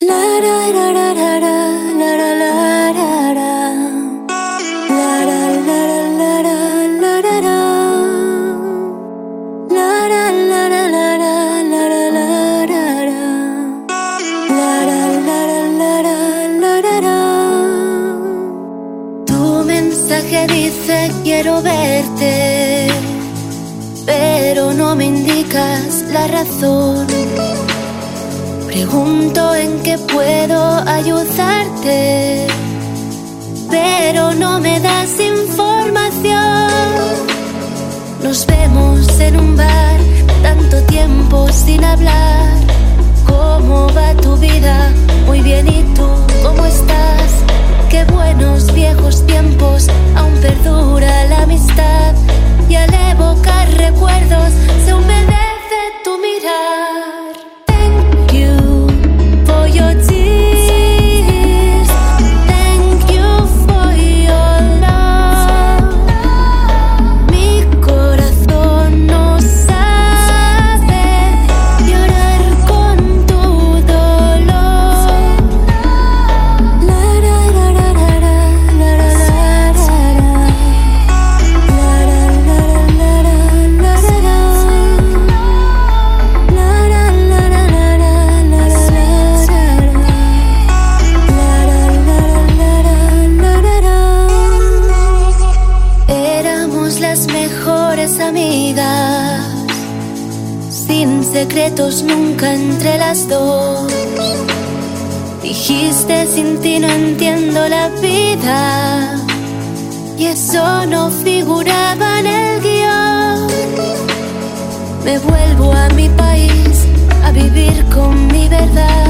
Tu mensaje dice quiero verte, pero no me indicas la razón. Pregunto en qué puedo ayudarte, pero no me das información. Nos vemos en un bar, tanto tiempo sin hablar. ¿Cómo va tu vida? Muy bien, ¿y tú cómo estás? Qué buenos viejos tiempos, aún perdura la amistad. Y al evocar recuerdos se humedece tu mirar. Thank you for your tears. Thank you for your love. Mi corazón no sabe llorar con tu dolor. Éramos las mejores amigas, sin secretos nunca entre las dos. Dijiste sin ti no entiendo la vida, y eso no figuraba en el guión. Me vuelvo a mi país a vivir con mi verdad.